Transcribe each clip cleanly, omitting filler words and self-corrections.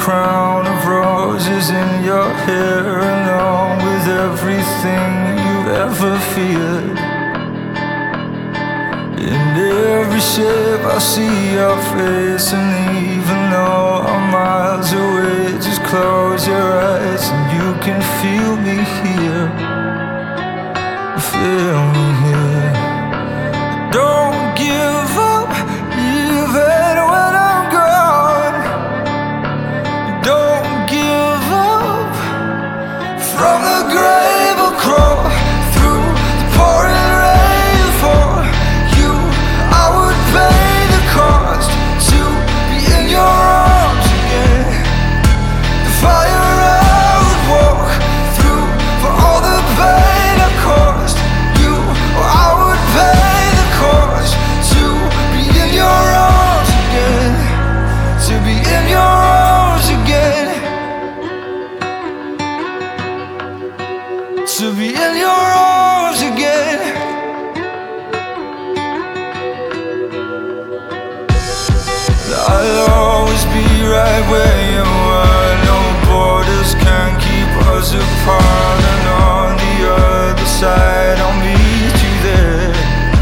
crown of roses in your hair, along with everything you've ever feared. In every shape I see your face, and even though I'm miles away, just close your eyes and you can feel me here. Feel me here. Don't give up even when I'm gone. Don't give up. From the grave I'll crawl through the pouring rain for you. I would pay the cost to be in your arms again. The fire I would walk through for all the pain I caused you. I would pay the cost to be in your arms again. To be in your arms again. To be in your arms again. I'll always be right where you are. No borders can keep us apart. And on the other side I'll meet you there.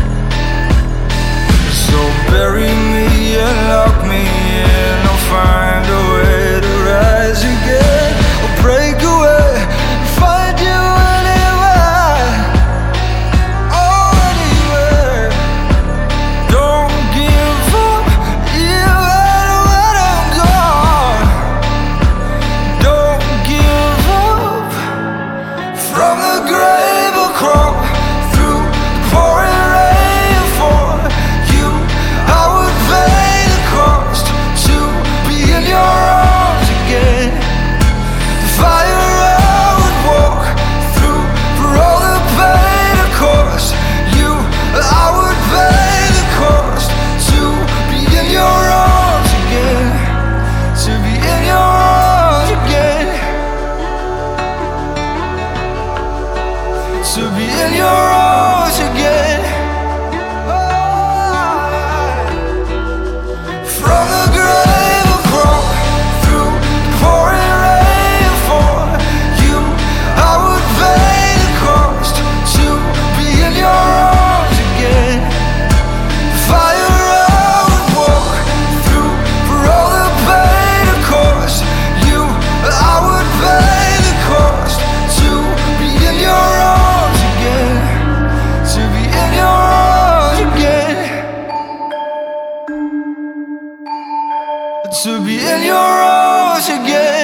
So bury me and lock me in. I'll find a way to rise again. I'll break away and find you anywhere. Oh, anywhere. Don't give up even when I'm gone. Don't give up. From the grave I'll crawl through the pouring rain for you. I would pay the cost to be in your arms again. The fire I would walk through for all the pain I caused you. I would pay the cost to be in your arms again. To be in your arms again. To be in your arms again. From the grave I'll crawl through the pouring rain for you. I would pay the cost to be in your arms again. The fire I would walk through for all the pain I caused you. I would pay the cost to be in your arms again. To be in your arms again. To be in your arms again.